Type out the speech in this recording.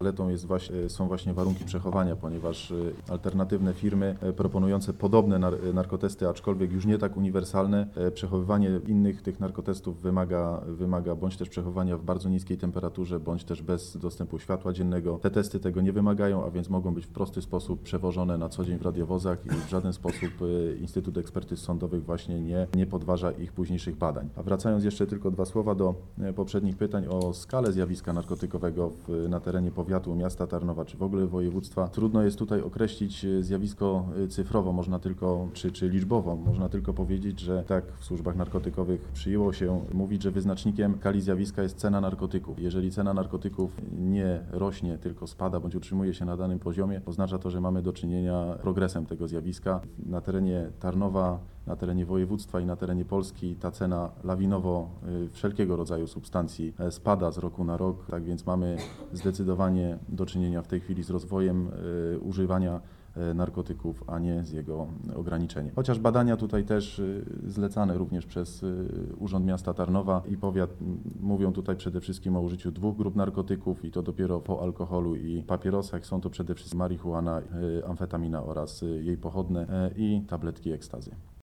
Są właśnie warunki przechowania, ponieważ alternatywne firmy proponujące podobne narkotesty, aczkolwiek już nie tak uniwersalne, przechowywanie innych tych narkotestów wymaga bądź też przechowania w bardzo niskiej temperaturze, bądź też bez dostępu światła dziennego. Te testy tego nie wymagają, a więc mogą być w prosty sposób przewożone na co dzień w radiowozach i w żaden sposób Instytut Ekspertyz Sądowych właśnie nie podważa ich późniejszych badań. A wracając jeszcze tylko 2 słowa do poprzednich pytań o skalę zjawiska narkotykowego na terenie powiatu, miasta Tarnowa czy w ogóle województwa. Trudno jest tutaj określić zjawisko cyfrowo, można tylko, czy liczbowo. Można tylko powiedzieć, że tak w służbach narkotykowych przyjęło się mówić, że wyznacznikiem skali zjawiska jest cena narkotyków. Jeżeli cena narkotyków nie rośnie, tylko spada bądź utrzymuje się na danym poziomie, oznacza to, że mamy do czynienia z progresem tego zjawiska. Na terenie Tarnowa, na terenie województwa i na terenie Polski ta cena lawinowo wszelkiego rodzaju substancji spada z roku na rok, tak więc mamy zdecydowanie do czynienia w tej chwili z rozwojem używania narkotyków, a nie z jego ograniczeniem. Chociaż badania tutaj też zlecane również przez Urząd Miasta Tarnowa i powiat mówią tutaj przede wszystkim o użyciu 2 grup narkotyków i to dopiero po alkoholu i papierosach. Są to przede wszystkim marihuana, amfetamina oraz jej pochodne i tabletki ekstazy.